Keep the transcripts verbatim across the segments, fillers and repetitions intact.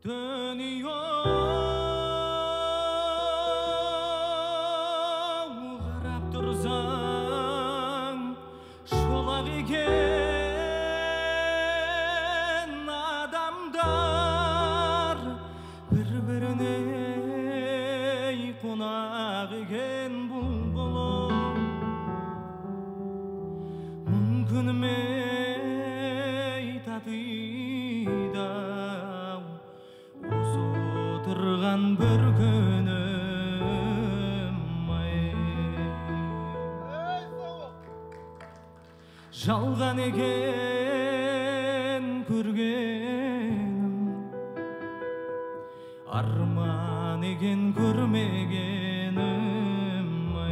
Dönüyor qarab tursang şolaq eken adamдар bir-birine qonaq eken bulbulum mümkün mi tatıyda oturgan bir günüm жалған eken көргенім арман eken көрмегенім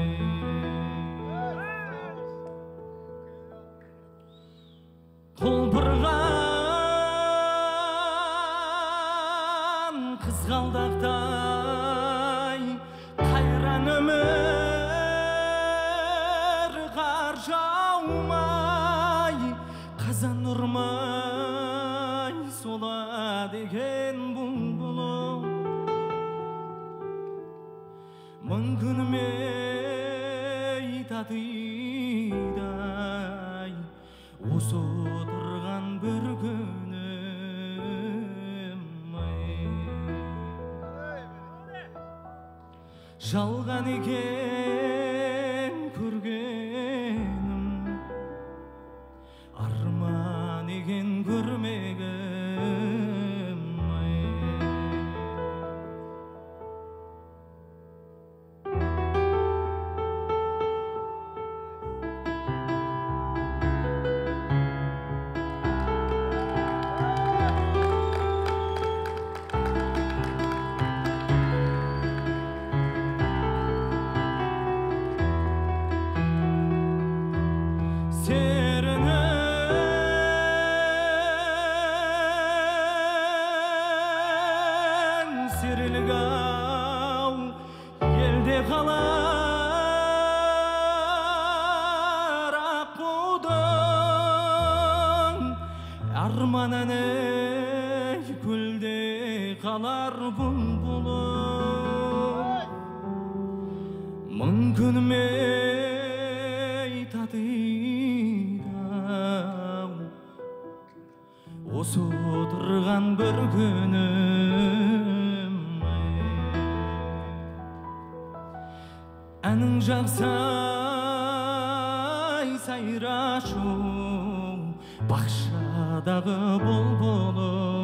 құлпырған қызғалдақтай қайран өмір қар жаумай қазан ұрмай солады екен бұлбұлым мың күнімей татыйдай осы отырған бір күнім жалған екен көргенім арман екен көрмегенім серілгау елде қалар аққудың армананы гүлде қалар бұлбұлым мың күнімей татыйдау осы отырған бір күнім әнің жақсай сайрашу бақшадағы бұлбұлым